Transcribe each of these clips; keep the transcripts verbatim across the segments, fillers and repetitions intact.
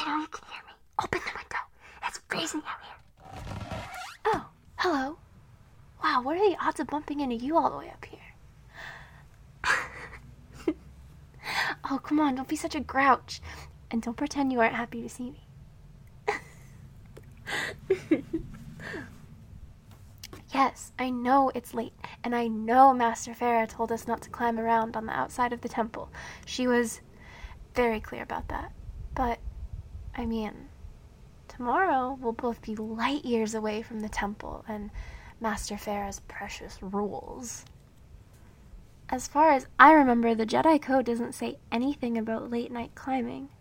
know you can hear me. Open the window. It's freezing out here. Oh, hello. Wow, what are the odds of bumping into you all the way up here? Oh, come on, don't be such a grouch. And don't pretend you aren't happy to see me. Yes, I know it's late, and I know Master Farah told us not to climb around on the outside of the temple. She was very clear about that. But, I mean, tomorrow we'll both be light years away from the temple and Master Farah's precious rules. As far as I remember, the Jedi Code doesn't say anything about late-night climbing.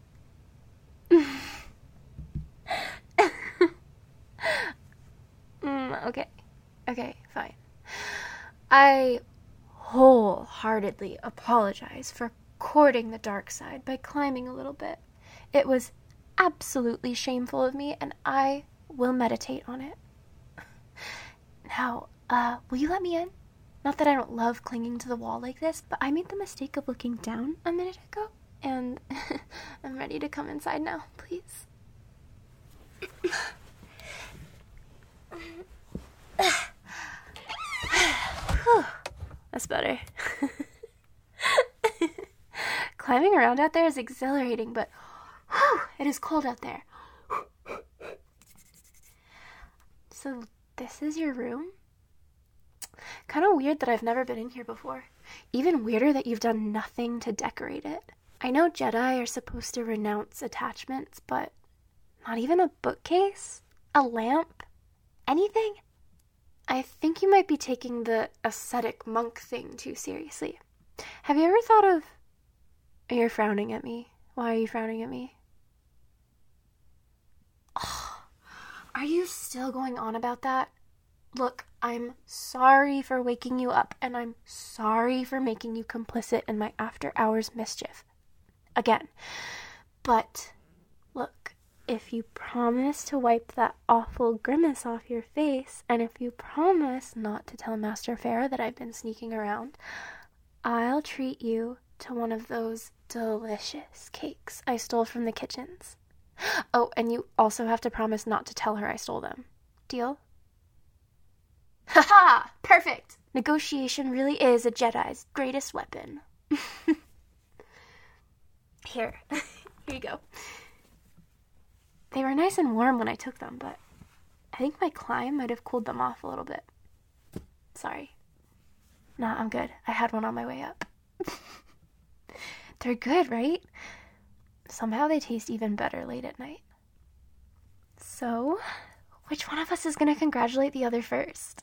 mm, okay. Okay, fine. I wholeheartedly apologize for courting the dark side by climbing a little bit. It was absolutely shameful of me, and I will meditate on it. Now, uh, will you let me in? Not that I don't love clinging to the wall like this, but I made the mistake of looking down a minute ago, and I'm ready to come inside now, please. That's better. Climbing around out there is exhilarating, but whew, it is cold out there. So this is your room? Kind of weird that I've never been in here before. Even weirder that you've done nothing to decorate it. I know Jedi are supposed to renounce attachments, but not even a bookcase? A lamp? Anything? I think you might be taking the ascetic monk thing too seriously. Have you ever thought of... You're frowning at me. Why are you frowning at me? Oh, are you still going on about that? Look, I'm sorry for waking you up, and I'm sorry for making you complicit in my after-hours mischief. Again. But, look, if you promise to wipe that awful grimace off your face, and if you promise not to tell Master Farah that I've been sneaking around, I'll treat you to one of those delicious cakes I stole from the kitchens. Oh, and you also have to promise not to tell her I stole them. Deal? Ha-ha! Perfect! Negotiation really is a Jedi's greatest weapon. Here. Here you go. They were nice and warm when I took them, but I think my climb might have cooled them off a little bit. Sorry. Nah, I'm good. I had one on my way up. They're good, right? Somehow they taste even better late at night. So, which one of us is going to congratulate the other first?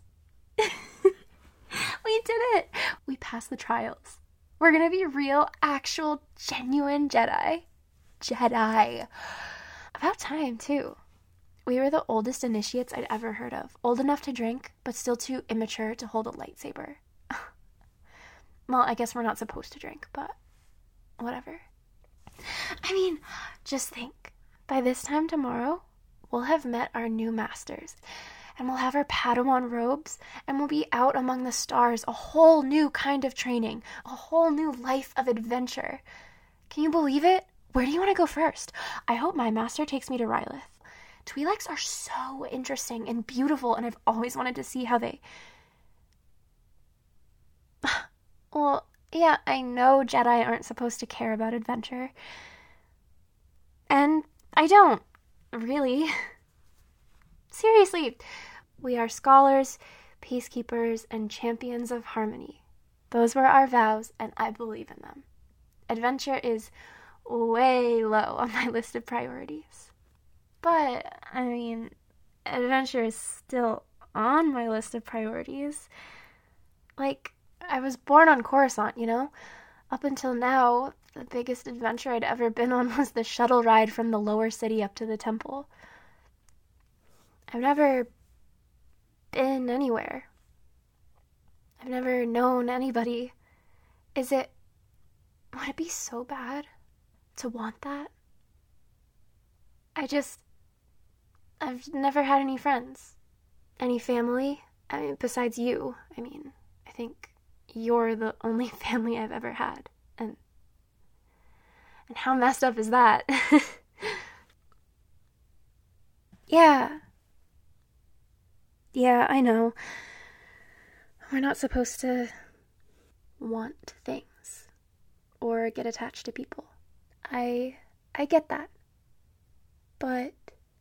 We did it! We passed the trials. We're going to be real, actual, genuine Jedi. Jedi. About time, too. We were the oldest initiates I'd ever heard of. Old enough to drink, but still too immature to hold a lightsaber. Well, I guess we're not supposed to drink, but whatever. I mean, just think. By this time tomorrow, we'll have met our new masters. And we'll have our Padawan robes, and we'll be out among the stars, a whole new kind of training, a whole new life of adventure. Can you believe it? Where do you want to go first? I hope my master takes me to Rylith. Twi'leks are so interesting and beautiful, and I've always wanted to see how they... Well, yeah, I know Jedi aren't supposed to care about adventure. And I don't, really. Seriously, we are scholars, peacekeepers, and champions of harmony. Those were our vows, and I believe in them. Adventure is way low on my list of priorities. But, I mean, adventure is still on my list of priorities. Like, I was born on Coruscant, you know? Up until now, the biggest adventure I'd ever been on was the shuttle ride from the lower city up to the temple. I've never been anywhere. I've never known anybody. Is it... Would it be so bad to want that? I just... I've never had any friends. Any family. I mean, besides you. I mean, I think you're the only family I've ever had. And... And how messed up is that? Yeah. Yeah, I know. We're not supposed to want things or get attached to people. I I get that. But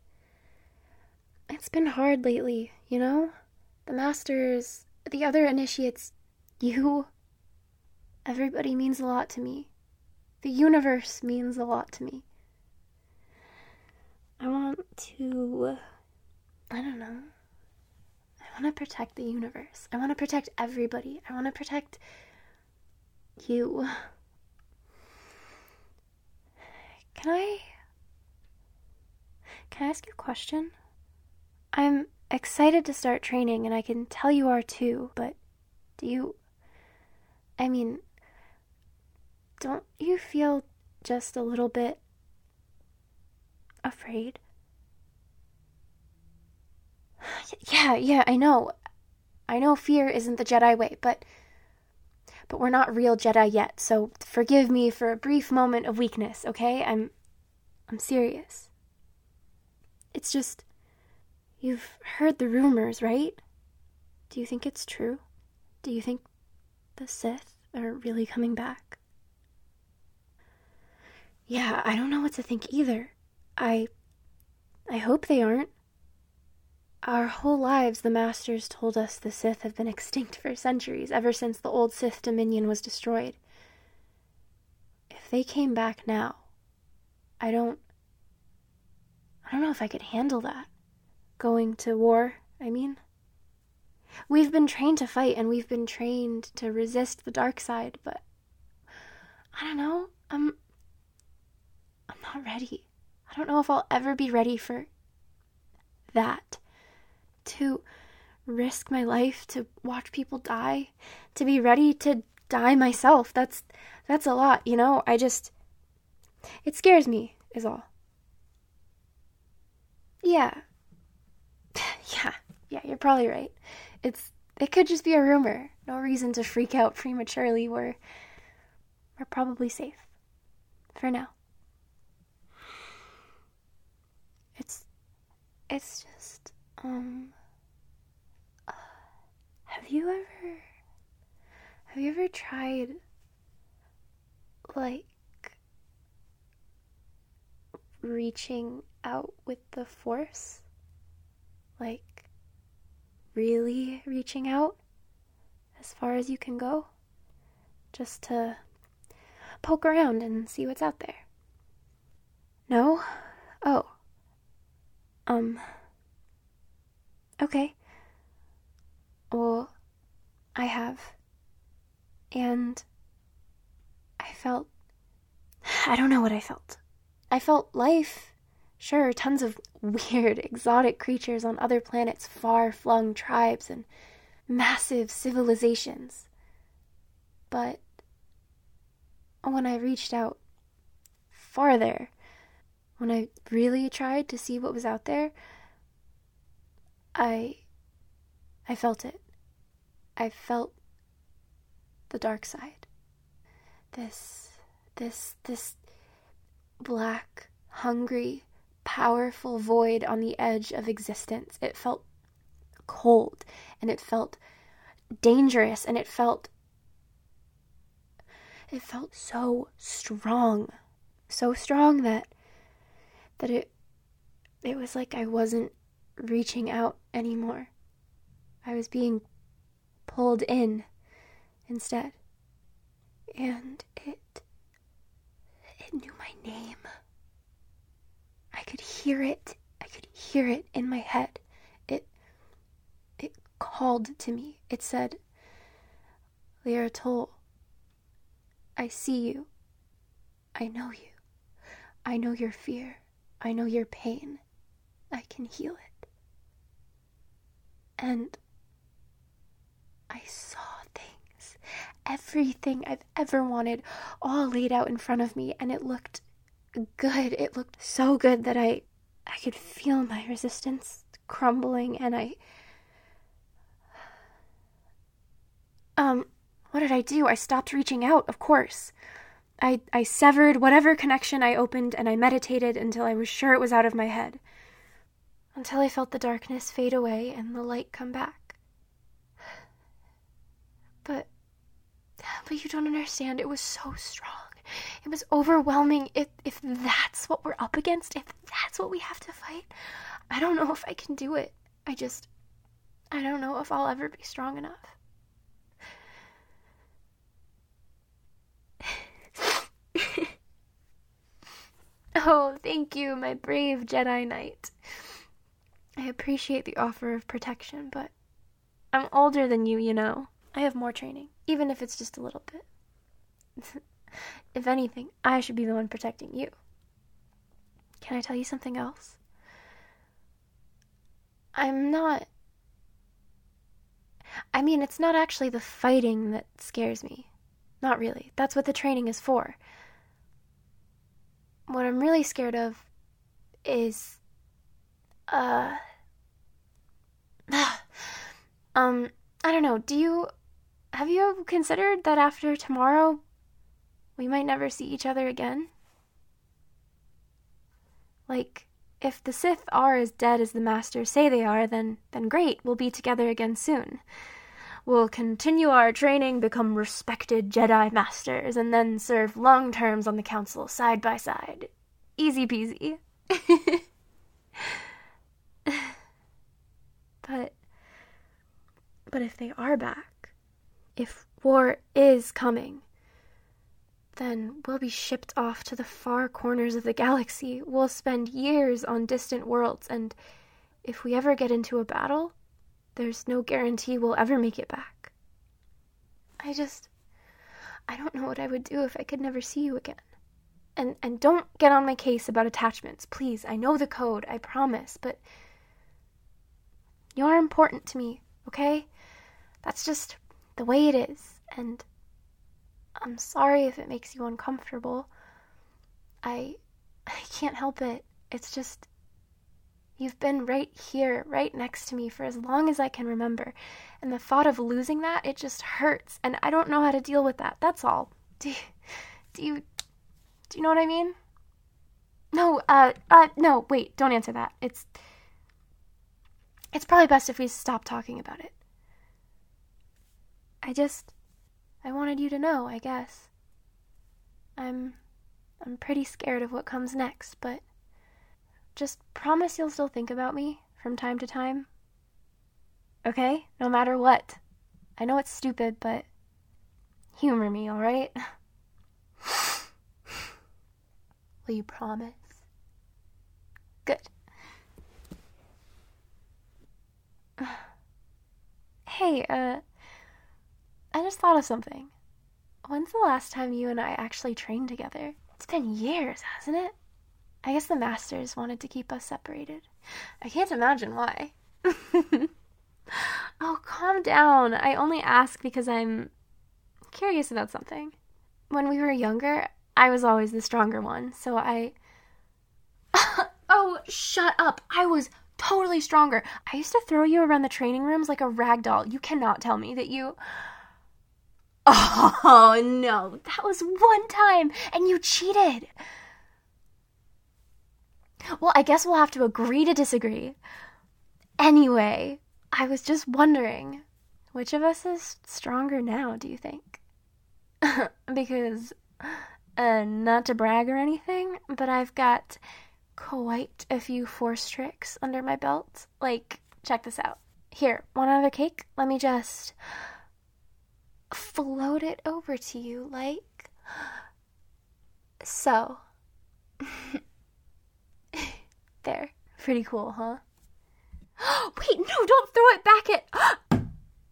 it's been hard lately, you know? The masters, the other initiates, you, everybody means a lot to me. The universe means a lot to me. I want to, I don't know. I want to protect the universe. I want to protect everybody. I want to protect you. Can I, can I ask you a question? I'm excited to start training, and I can tell you are too, but do you, I mean, don't you feel just a little bit afraid? Yeah, yeah, I know. I know fear isn't the Jedi way, but but we're not real Jedi yet, so forgive me for a brief moment of weakness, okay? I'm I'm serious. It's just, you've heard the rumors, right? Do you think it's true? Do you think the Sith are really coming back? Yeah, I don't know what to think either. I I hope they aren't. Our whole lives, the Masters told us the Sith have been extinct for centuries, ever since the old Sith Dominion was destroyed. If they came back now, I don't... I don't know if I could handle that. Going to war, I mean. We've been trained to fight, and we've been trained to resist the dark side, but... I don't know, I'm... I'm not ready. I don't know if I'll ever be ready for... that. To risk my life, to watch people die, to be ready to die myself. That's that's a lot, you know? I just... It scares me, is all. Yeah. Yeah, yeah, you're probably right. It's it could just be a rumor. No reason to freak out prematurely. We're we're probably safe. For now. It's it's just um uh, have you ever have you ever tried like reaching out with the Force? Like really reaching out as far as you can go, just to poke around and see what's out there? No? Oh. Um. Okay. Well, I have. And I felt... I don't know what I felt. I felt life. Sure, tons of weird, exotic creatures on other planets, far-flung tribes, and massive civilizations. But when I reached out farther, when I really tried to see what was out there, I... I felt it. I felt the dark side. This... this... this black, hungry, powerful void on the edge of existence. It felt cold, and it felt dangerous, and it felt... It felt so strong. So strong that... that it... it was like I wasn't reaching out anymore. I was being pulled in instead. And it... it knew my name. I could hear it. I could hear it in my head. It... it called to me. It said, Liara Tol, I see you. I know you. I know your fear. I know your pain. I can heal it. And I saw things. Everything I've ever wanted, all laid out in front of me, and it looked good. It looked so good that I I could feel my resistance crumbling, and I... Um, what did I do? I stopped reaching out, of course. I, I severed whatever connection I opened, and I meditated until I was sure it was out of my head. until I felt the darkness fade away and the light come back. But, but you don't understand, it was so strong. It was overwhelming. If, if that's what we're up against, if that's what we have to fight, I don't know if I can do it. I just, I don't know if I'll ever be strong enough. Oh, thank you, my brave Jedi Knight. I appreciate the offer of protection, but I'm older than you, you know. I have more training, even if it's just a little bit. If anything, I should be the one protecting you. Can I tell you something else? I'm not... I mean, it's not actually the fighting that scares me. Not really. That's what the training is for. What I'm really scared of is... Uh... um, I don't know, do you... Have you considered that after tomorrow, we might never see each other again? Like, if the Sith are as dead as the Masters say they are, then, then great, we'll be together again soon. We'll continue our training, become respected Jedi Masters, and then serve long terms on the Council side by side. Easy peasy. But, but if they are back, if war is coming, then we'll be shipped off to the far corners of the galaxy. We'll spend years on distant worlds, and if we ever get into a battle, there's no guarantee we'll ever make it back. I just... I don't know what I would do if I could never see you again. And and don't get on my case about attachments, please. I know the code, I promise, but... You're important to me, okay? That's just the way it is, and... I'm sorry if it makes you uncomfortable. I... I can't help it. It's just... You've been right here, right next to me for as long as I can remember. And the thought of losing that, it just hurts. And I don't know how to deal with that. That's all. Do you... Do you... Do you know what I mean? No, uh, uh, no, wait, don't answer that. It's... It's probably best if we stop talking about it. I just... I wanted you to know, I guess. I'm... I'm pretty scared of what comes next, but... Just promise you'll still think about me from time to time. Okay? No matter what. I know it's stupid, but... Humor me, alright? Will you promise? Good. Hey, uh... I just thought of something. When's the last time you and I actually trained together? It's been years, hasn't it? I guess the Masters wanted to keep us separated. I can't imagine why. Oh, calm down. I only ask because I'm curious about something. When we were younger, I was always the stronger one, so I... Oh, shut up. I was totally stronger. I used to throw you around the training rooms like a rag doll. You cannot tell me that you... Oh, no. That was one time, and you cheated. Well, I guess we'll have to agree to disagree. Anyway, I was just wondering, which of us is stronger now, do you think? Because, uh, not to brag or anything, but I've got quite a few force tricks under my belt. Like, check this out. Here, want another cake? Let me just float it over to you, like so. There. Pretty cool, huh? Wait, no, don't throw it back at...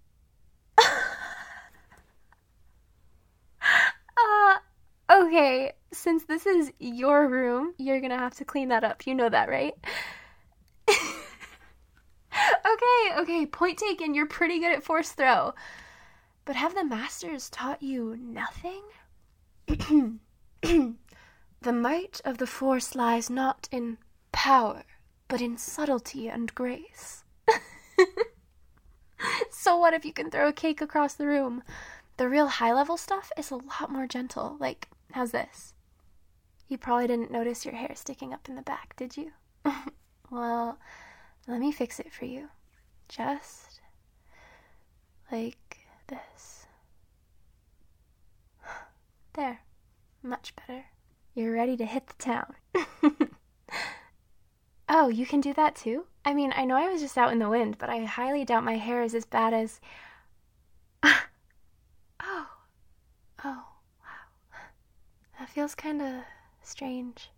uh, okay, since this is your room, you're gonna have to clean that up. You know that, right? Okay, okay, point taken. You're pretty good at force throw. But have the Masters taught you nothing? The might of the Force lies not in power, but in subtlety and grace. So what if you can throw a cake across the room? The real high-level stuff is a lot more gentle. Like, how's this? You probably didn't notice your hair sticking up in the back, did you? Well, Let me fix it for you. Just like this. There. Much better. You're ready to hit the town. Oh, you can do that too? I mean, I know I was just out in the wind, but I highly doubt my hair is as bad as... Oh. Oh, wow. That feels kind of strange.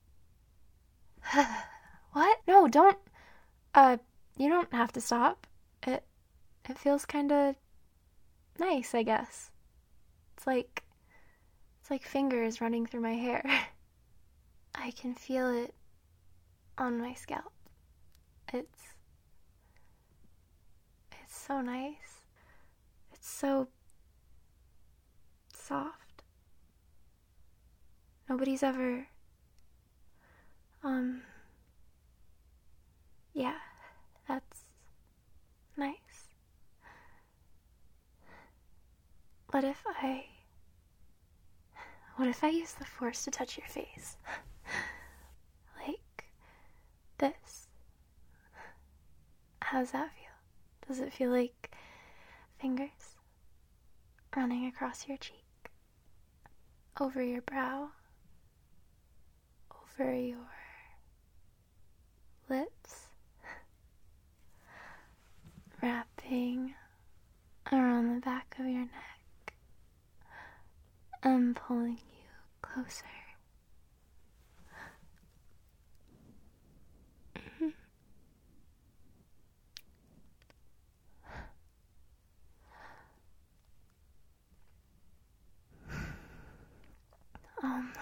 What? No, don't... Uh, you don't have to stop. It... It feels kind of... nice, I guess. It's like... It's like fingers running through my hair. I can feel it on my scalp. It's... It's so nice. It's so... soft. Nobody's ever... Um... Yeah, that's... nice. What if I... What if I use the force to touch your face? Like this. How does that feel? Does it feel like fingers running across your cheek? Over your brow? Over your lips? Wrapping around the back of your neck and pulling you closer. Um,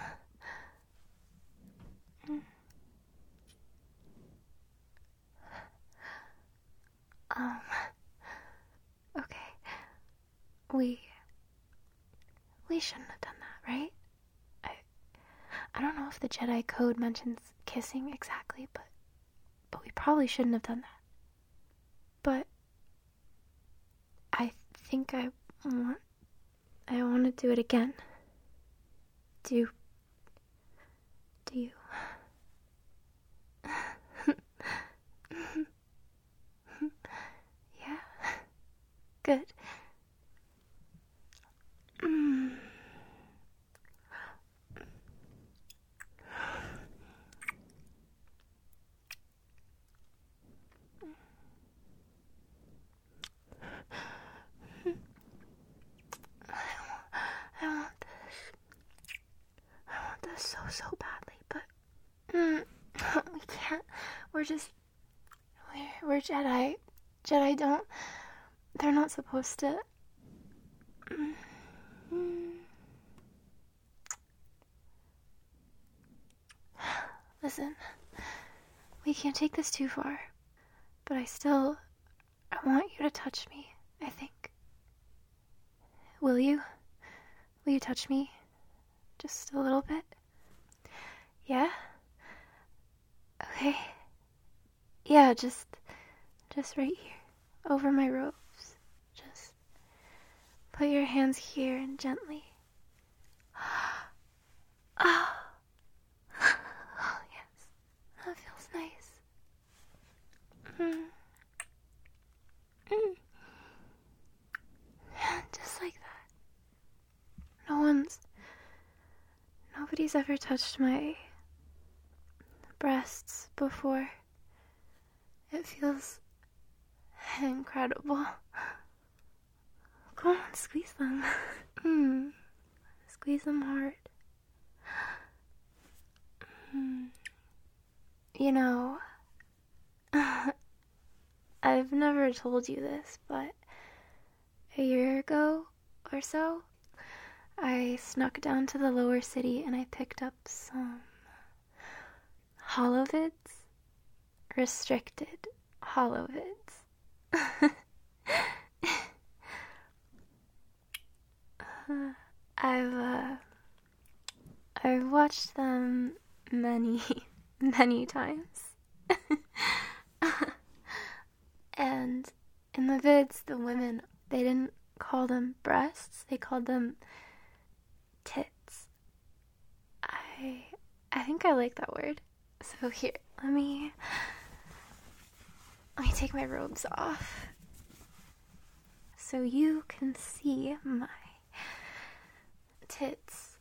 um, okay, we, we shouldn't have done that, right? I, I don't know if the Jedi Code mentions kissing exactly, but, but we probably shouldn't have done that. But, I think I want, I want to do it again. Do, do you? Yeah, good. Mm. I want this. I want this so, so badly, but mm, we can't. We're just, we're, we're Jedi. Jedi don't, they're not supposed to. Mm. Listen, we can't take this too far, but I still, I want you to touch me, I think. Will you? Will you touch me? Just a little bit? Yeah? Okay. Yeah, just, just right here, over my robes. Just put your hands here and gently. Oh. Oh, yes. That feels nice. Mm. Mm. Just like that. No one's... Nobody's ever touched my breasts before. It feels incredible. Go on, squeeze them. Mm. Squeeze them hard. Mm. You know, I've never told you this, but a year ago or so, I snuck down to the lower city and I picked up some holovids. Restricted holovids. uh, I've, uh, I've watched them many, many times. And in the vids, the women, they didn't call them breasts, they called them tits. I, I think I like that word. So here, let me... let me take my robes off so you can see my tits.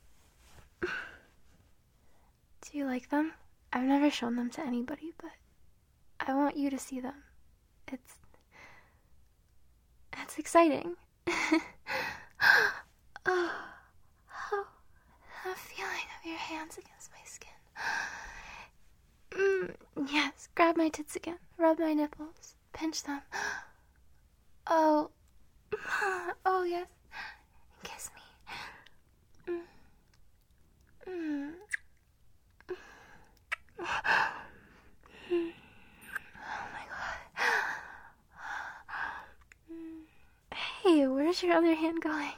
Do you like them? I've never shown them to anybody, but I want you to see them. It's it's exciting. Oh, oh, the feeling of your hands against my skin. Mm, yes, grab my tits again. Rub my nipples. Pinch them. Oh, oh yes. Kiss me. Mm. Mm. Oh my god. Hey, where's your other hand going?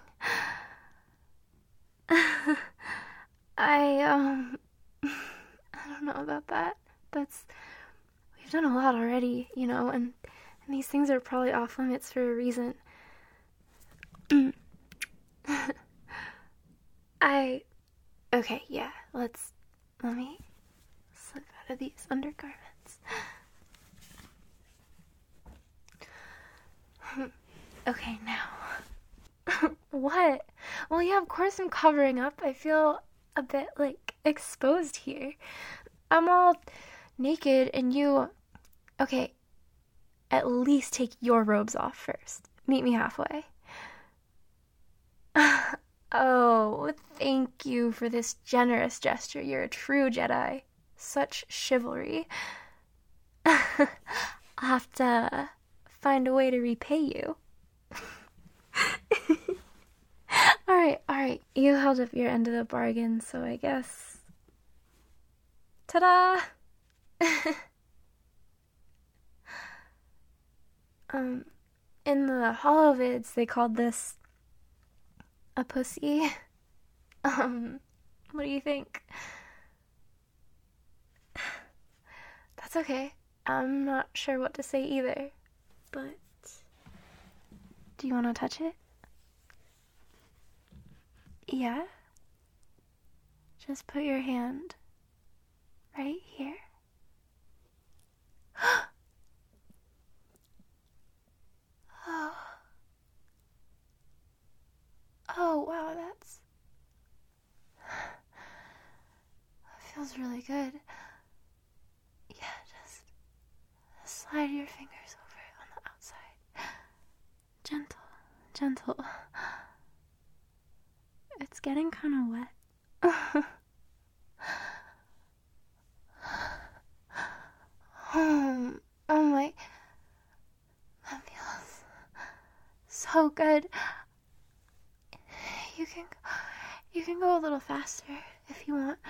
I, um, I don't know about that. That's, we've done a lot already, you know, and, and these things are probably off limits for a reason. I, okay, yeah, let's, let me slip out of these undergarments. Okay, now. What? Well, yeah, of course I'm covering up. I feel a bit, like, exposed here. I'm all naked and you... Okay, at least take your robes off first. Meet me halfway. Oh, thank you for this generous gesture. You're a true Jedi. Such chivalry. I'll have to find a way to repay you. Alright, alright. You held up your end of the bargain, so I guess... Ta-da! um, in the holovids, they called this... a pussy. Um, what do you think? That's okay. I'm not sure what to say either, but... Do you want to touch it? Yeah? Just put your hand right here. Oh. Oh, wow, that's... That feels really good. Yeah, just slide your fingers over on the outside. Gentle, gentle. It's getting kind of wet. Oh, oh my... That feels so good. You can, you can go a little faster if you want.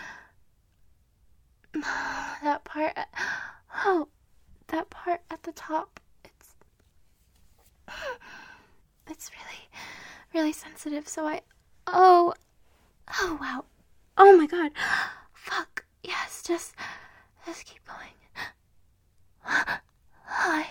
That part, oh, that part at the top, it's, it's really, really sensitive, so I, oh, oh wow, oh my god, fuck, yes, just, just keep going. I,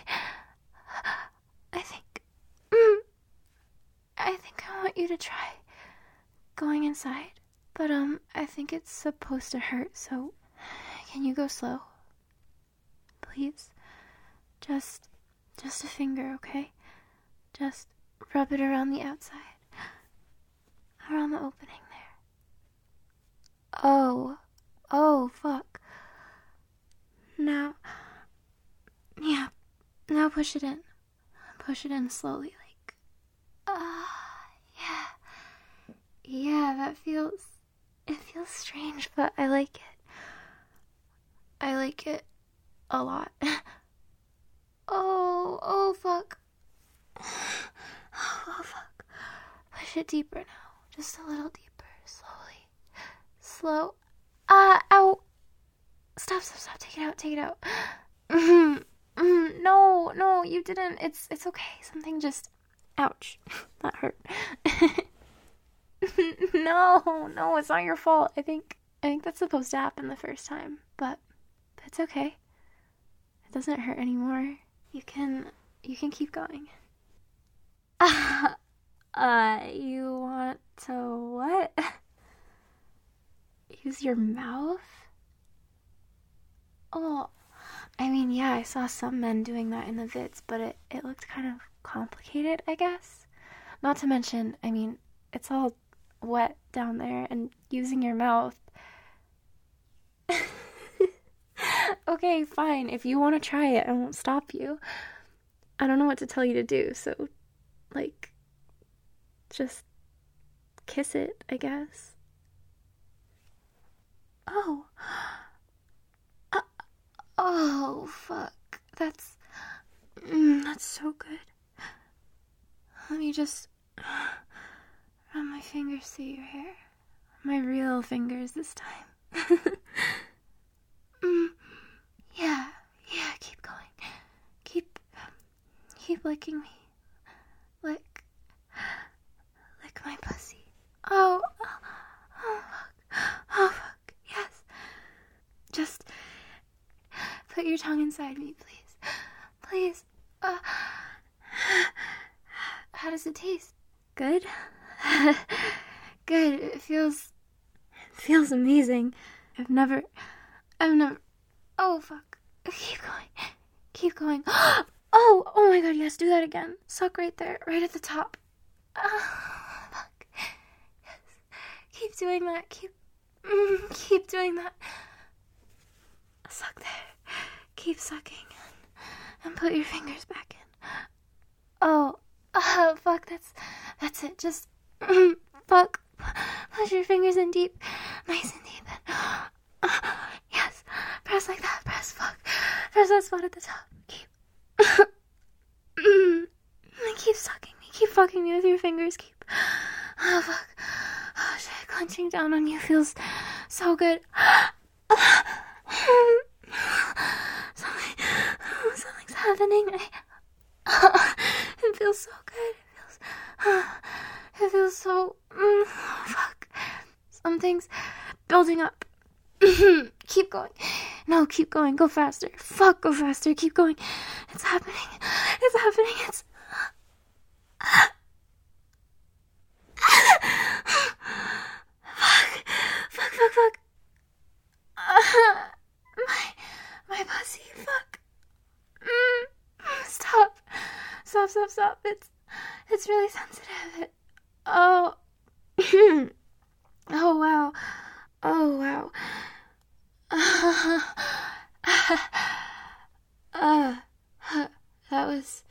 I think, mm, I think I want you to try going inside, but um I think it's supposed to hurt, so can you go slow? Please? Just just a finger, okay? Just rub it around the outside. Around the opening there. Oh. Oh, fuck. Now. Yeah. Now push it in. Push it in slowly, like. Ah, uh, yeah. Yeah, that feels, it feels strange, but I like it. I like it a lot. Oh, oh, fuck. Oh, fuck. Push it deeper now. Just a little deeper, slowly. Slow. Ah, uh, ow. Stop, stop, stop. Take it out, take it out. Mm, mm, no, no, you didn't. It's, it's okay. Something just, ouch. That hurt. No, no, it's not your fault. I think I think that's supposed to happen the first time, but that's okay. It doesn't hurt anymore. You can you can keep going. Uh, uh you want to what? Use your mouth? Oh, I mean, yeah, I saw some men doing that in the vids, but it, it looked kind of complicated, I guess. Not to mention, I mean, it's all wet down there and using your mouth. Okay, fine. If you want to try it, I won't stop you. I don't know what to tell you to do, so, like, just kiss it, I guess. Oh. Uh, oh, fuck. That's, mm, that's so good. Let me just run my fingers through your hair. My real fingers this time. mm, yeah, yeah, keep going. Keep, keep licking me. Lick, lick my pussy. Oh, oh, oh, fuck. Oh, fuck, yes. Just put your tongue inside me, please. Please. Uh, how does it taste? Good? Good. It feels, it feels amazing. I've never, I've never, oh, fuck. Keep going. Keep going. Oh, oh my god, yes, do that again. Suck right there, right at the top. Oh, fuck. Yes. Keep doing that. Keep, mm, keep doing that. Suck there. Keep sucking. And put your fingers back in. Oh, oh, fuck, that's, that's it. Just, mm, fuck. Push your fingers in deep. Nice and deep. And, uh, yes. Press like that. Press, fuck. Press that spot at the top. Keep. mm, keep sucking me. Keep fucking me with your fingers. Keep. Oh, fuck. Oh, shit. Clenching down on you feels so good. Something, something's happening. I, it feels so good. It feels, it feels so, mm, fuck. Something's building up. Keep going. No, keep going. Go faster. Fuck, go faster. Keep going. It's happening. It's happening. It's... fuck. Fuck, fuck, fuck. Uh, my, my pussy. Fuck. Mm, stop. Stop, stop, stop. It's, it's really sensitive. It, oh. Oh, wow. Oh, wow. Uh, uh, uh, that was...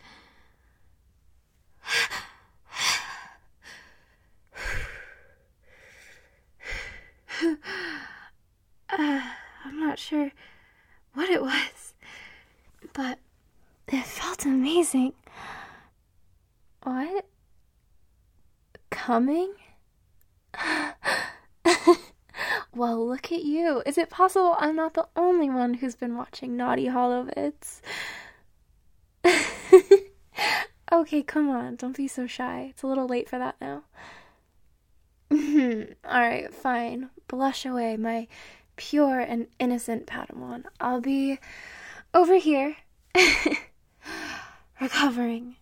uh, I'm not sure what it was, but it felt amazing. What? Coming? Well, look at you. Is it possible I'm not the only one who's been watching Naughty Hollow vids? Okay, come on. Don't be so shy. It's a little late for that now. Alright, fine. Blush away, my pure and innocent Padawan. I'll be over here, recovering.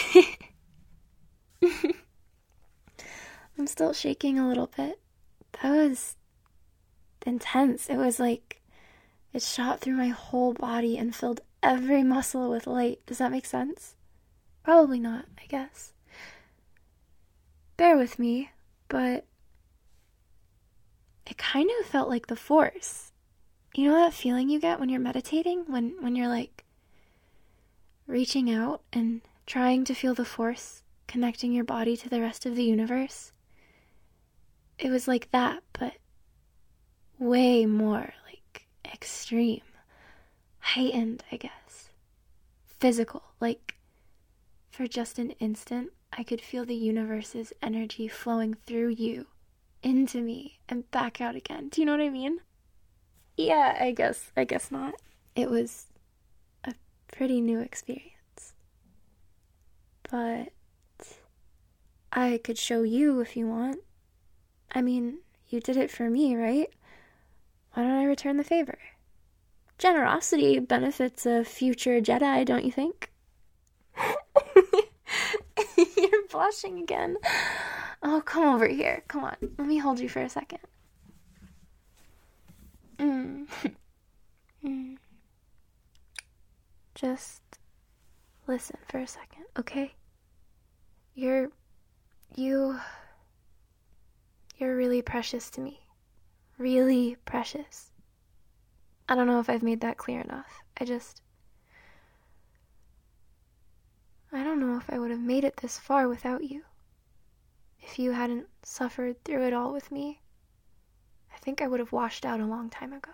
I'm still shaking a little bit. That was intense. It was like it shot through my whole body and filled every muscle with light. Does that make sense? Probably not, I guess. Bear with me, but it kind of felt like the Force. You know that feeling you get when you're meditating? When, when you're like reaching out and trying to feel the Force connecting your body to the rest of the universe? It was like that, but way more, like, extreme. Heightened, I guess. Physical. Like, for just an instant, I could feel the universe's energy flowing through you, into me, and back out again. Do you know what I mean? Yeah, I guess, I guess not. It was a pretty new experience. But I could show you if you want. I mean, you did it for me, right? Why don't I return the favor? Generosity benefits a future Jedi, don't you think? You're blushing again. Oh, come over here. Come on. Let me hold you for a second. Mm. mm. Just listen for a second, okay? You're... you... You're really precious to me. Really precious. I don't know if I've made that clear enough. I just... I don't know if I would have made it this far without you. If you hadn't suffered through it all with me, I think I would have washed out a long time ago.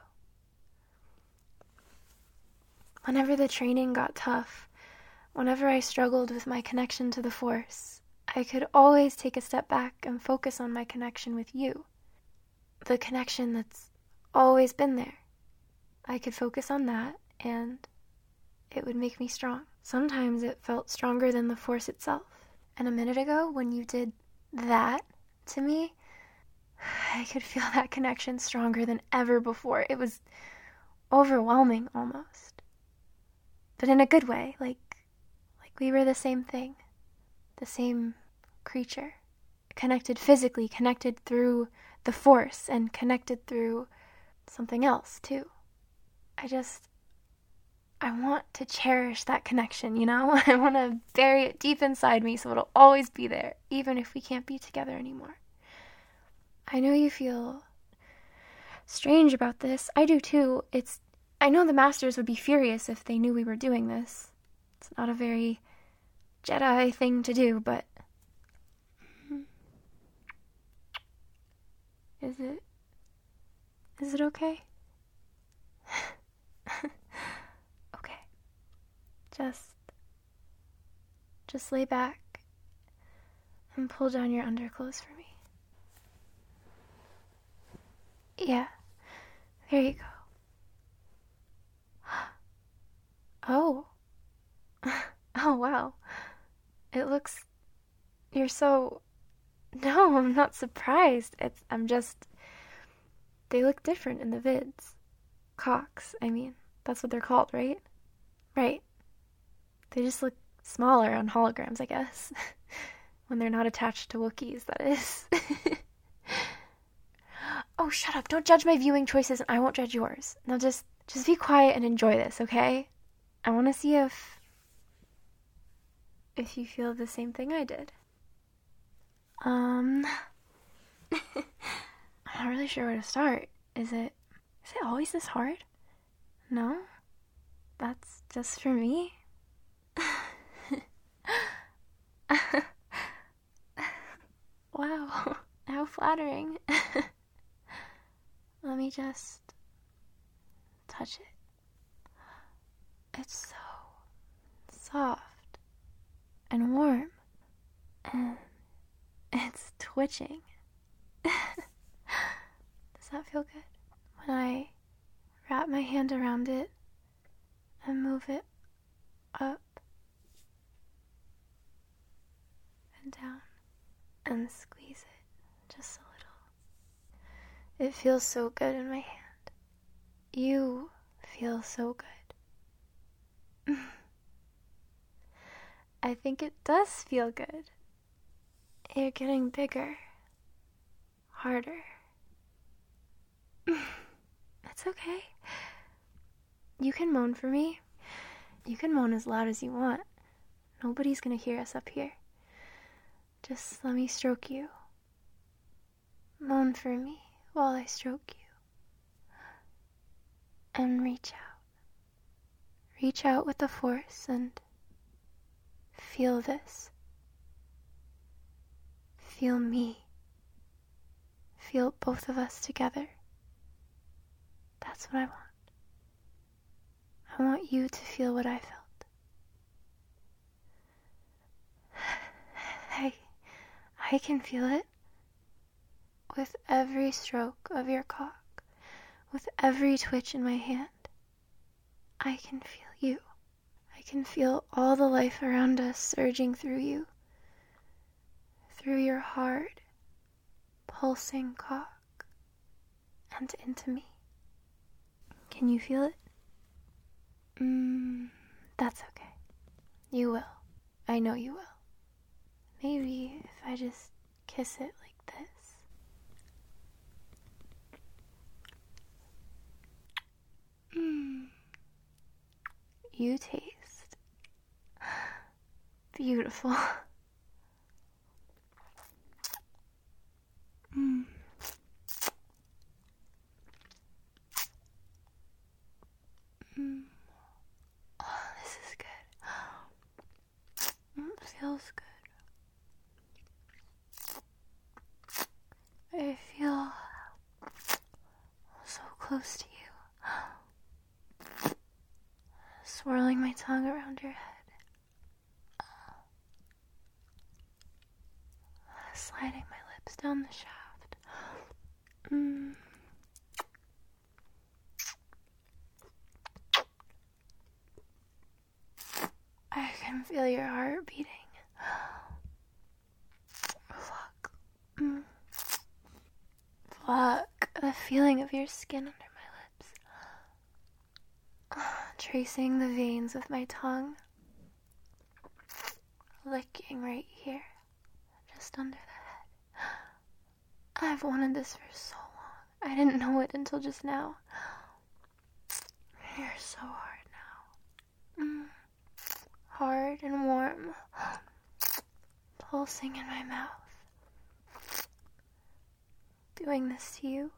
Whenever the training got tough, whenever I struggled with my connection to the Force, I could always take a step back and focus on my connection with you. The connection that's always been there. I could focus on that, and it would make me strong. Sometimes it felt stronger than the Force itself. And a minute ago, when you did that to me, I could feel that connection stronger than ever before. It was overwhelming, almost. But in a good way, like, like we were the same thing. The same creature. Connected physically, connected through the Force, and connected through something else, too. I just... I want to cherish that connection, you know? I want to bury it deep inside me so it'll always be there, even if we can't be together anymore. I know you feel strange about this. I do too. It's... I know the Masters would be furious if they knew we were doing this. It's not a very Jedi thing to do, but... Is it... Is it okay? Okay. Just... Just lay back and pull down your underclothes for me. Yeah. There you go. Oh. Oh, wow. It looks... You're so... No, I'm not surprised. It's... I'm just... They look different in the vids. Cocks, I mean. That's what they're called, right? Right. They just look smaller on holograms, I guess. When they're not attached to Wookiees, that is. Oh, shut up. Don't judge my viewing choices and I won't judge yours. Now just... Just be quiet and enjoy this, okay? I want to see if... If you feel the same thing I did. Um... I'm not really sure where to start. Is it... Is it always this hard? No? That's just for me? Wow. How flattering. Let me just... touch it. It's so soft and warm, and it's twitching. Does that feel good? When I wrap my hand around it and move it up and down and squeeze it just a little. It feels so good in my hand. You feel so good. I think it does feel good. You're getting bigger, harder. It's okay. You can moan for me. You can moan as loud as you want. Nobody's gonna hear us up here. Just let me stroke you. Moan for me while I stroke you. And reach out. Reach out with the Force and feel this. Feel me. Feel both of us together. That's what I want. I want you to feel what I felt. I, I can feel it. With every stroke of your cock, with every twitch in my hand, I can feel you. I can feel all the life around us surging through you, through your hard, pulsing cock, and into me. Can you feel it? Mm, that's okay. You will. I know you will. Maybe if I just kiss it like this. Mm. you taste beautiful. Mm. Mm. Oh, this is good. Mm, it feels good. I feel so close to you. Swirling my tongue around your head. Sliding my lips down the shaft. Mm. I can feel your heart beating. Fuck. Mm. Fuck. The feeling of your skin under my lips. Tracing the veins with my tongue. Licking right here. Just under the head. I've wanted this for so long. I didn't know it until just now. You're so hard now. Mm. Hard and warm. Pulsing in my mouth. Doing this to you.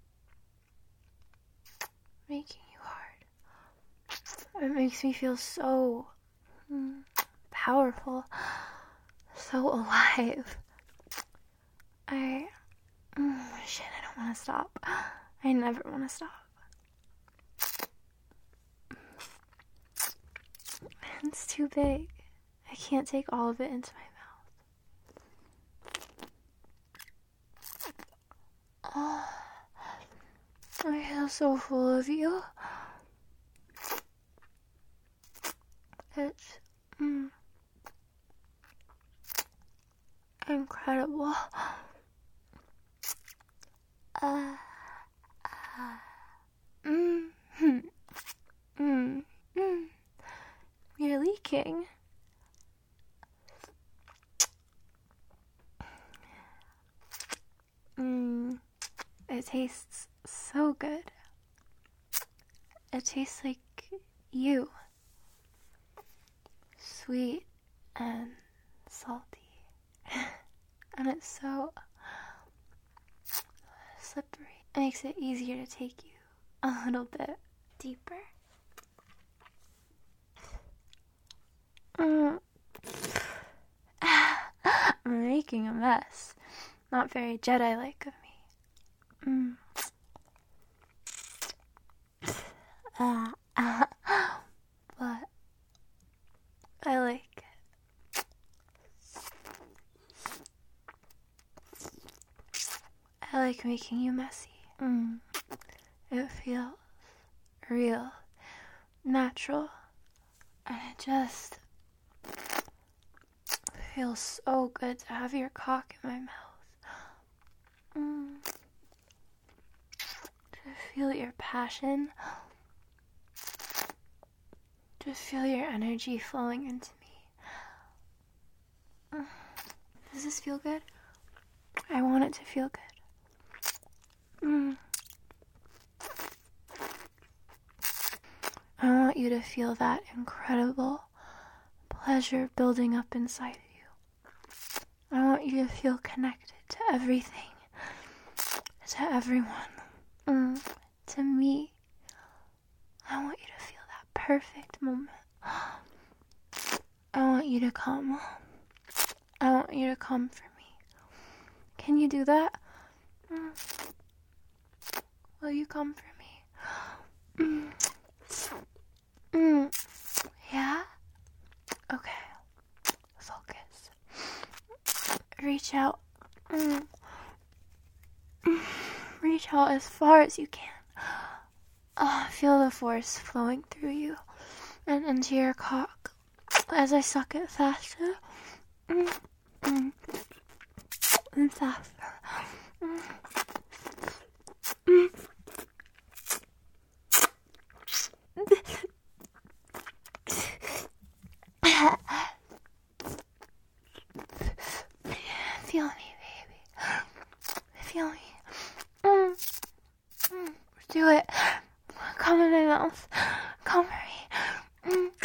Making you hard. It makes me feel so mm, powerful. So alive. I... Mm, shit, I don't want to stop. I never want to stop. It's too big. I can't take all of it into my mouth. Oh, I feel so full of you. It's mm, incredible. Uh, uh, mm, mm, mm, mm. You're leaking. Mm, it tastes so good. It tastes like you. Sweet and salty. And it's so slippery. It makes it easier to take you a little bit deeper. Mm. I'm making a mess. Not very Jedi-like of me. Mm. Uh, uh, but I like it. I like making you messy. Mm. It feels real, natural, and it just feels so good to have your cock in my mouth. Mm. To feel your passion. To feel your energy flowing into me. Does this feel good? I want it to feel good. Mm. I want you to feel that incredible pleasure building up inside of you. I want you to feel connected to everything, to everyone, mm. to me. I want you to feel that perfect moment. I want you to come. I want you to come for me. Can you do that? Mm. Will you come for me? Mm. Mm. Yeah? Okay. Focus. Reach out. Mm. Mm. Reach out as far as you can. Oh, feel the force flowing through you and into your cock as I suck it faster. Mm. Mm. And faster. Mm. Mm. Feel me, baby. Feel me. Mm. Mm. Do it. Come in my mouth. Come for me. Mm.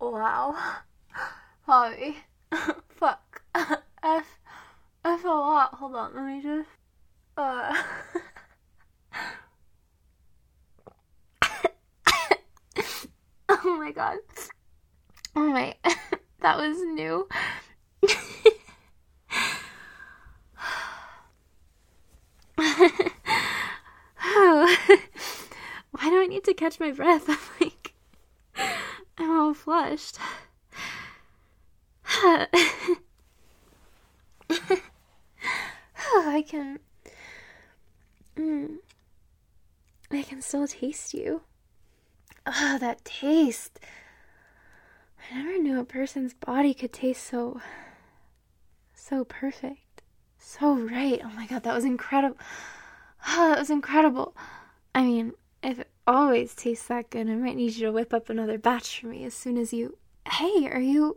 wow. Bobby. Fuck. F. F a lot. Hold on, let me just. Uh. Oh my god. Oh my. That was new. Oh. Why do I need to catch my breath? I'm like, I'm all flushed. I can, mm, I can still taste you. Oh, that taste. I never knew a person's body could taste so, so perfect. So right. Oh my god, that was incredible. Oh, that was incredible. I mean, if it always tastes that good, I might need you to whip up another batch for me as soon as you... Hey, are you...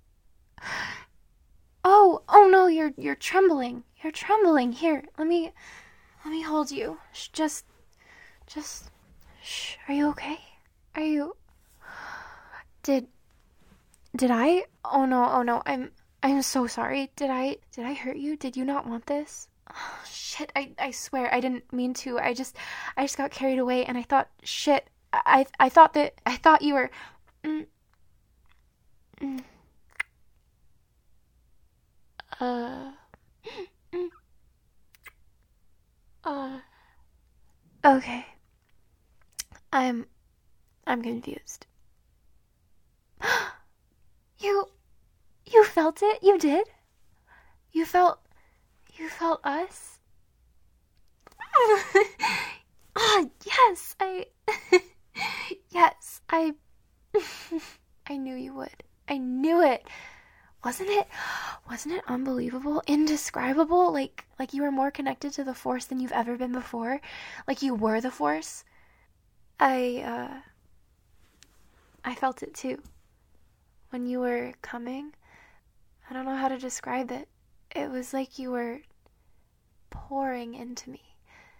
Oh, oh no, you're you're trembling. You're trembling. Here, let me... Let me hold you. Shh, just... Just... Shh, are you okay? Are you... Did... Did I... Oh no, oh no, I'm... I'm so sorry. Did I... Did I hurt you? Did you not want this? Oh, shit, I, I swear, I didn't mean to. I just, I just got carried away, and I thought, shit, I, I thought that, I thought you were, mm, mm, uh, mm, uh, okay, I'm, I'm confused. You, you felt it? You did? You felt... You felt us? Ah, yes, I... yes, I... I knew you would. I knew it. Wasn't it... Wasn't it unbelievable? Indescribable? Like, like you were more connected to the Force than you've ever been before? Like you were the Force? I, uh... I felt it too. When you were coming, I don't know how to describe it. It was like you were pouring into me.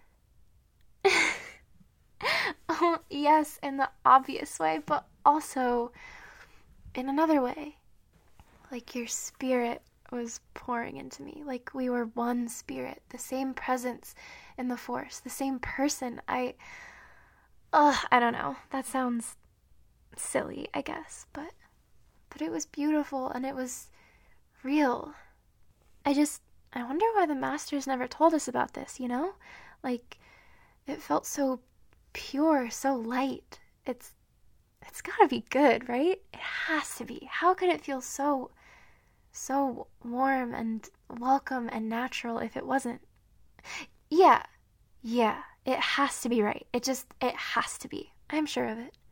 Oh, yes, in the obvious way, but also in another way. Like your spirit was pouring into me. Like we were one spirit, the same presence in the Force, the same person. I, ugh, I don't know. That sounds silly, I guess, but, but it was beautiful and it was real. I just, I wonder why the Masters never told us about this, you know? Like, it felt so pure, so light. It's, it's gotta be good, right? It has to be. How could it feel so, so warm and welcome and natural if it wasn't? Yeah, yeah, it has to be right. It just, it has to be. I'm sure of it.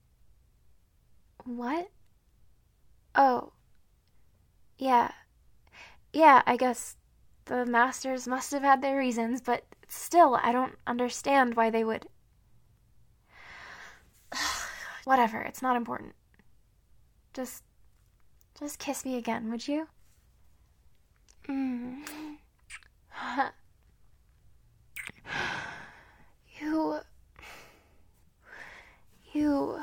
What? Oh. Yeah. Yeah, I guess the Masters must have had their reasons, but still, I don't understand why they would... Whatever, it's not important. Just... Just kiss me again, would you? Mm. You... You...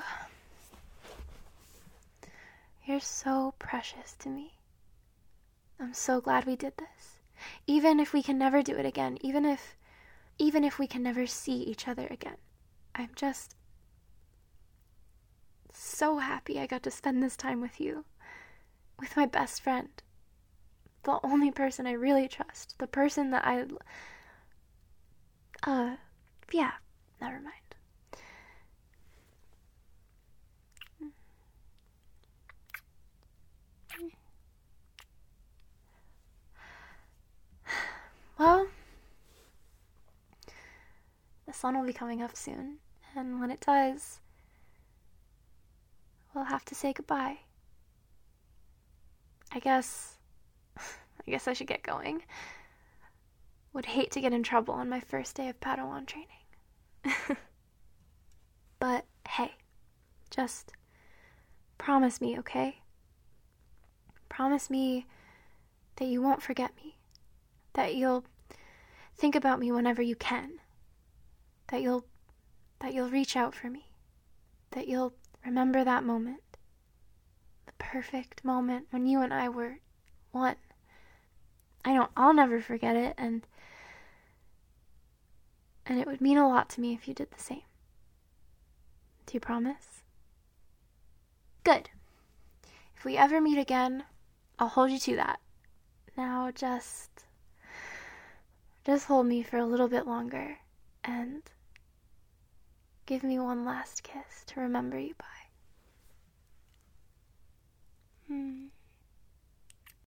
You're so precious to me. I'm so glad we did this. Even if we can never do it again, even if, even if we can never see each other again, I'm just so happy I got to spend this time with you, with my best friend, the only person I really trust, the person that I, uh, yeah, never mind. Well, the sun will be coming up soon, and when it does, we'll have to say goodbye. I guess, I guess I should get going. Would hate to get in trouble on my first day of Padawan training. But hey, just promise me, okay? Promise me that you won't forget me. That you'll think about me whenever you can. That you'll that you'll reach out for me. That you'll remember that moment. perfect moment when you and I were one. I know I'll never forget it, and and it would mean a lot to me if you did the same. Do you promise? Good. If we ever meet again, I'll hold you to that. Now just just hold me for a little bit longer and give me one last kiss to remember you by.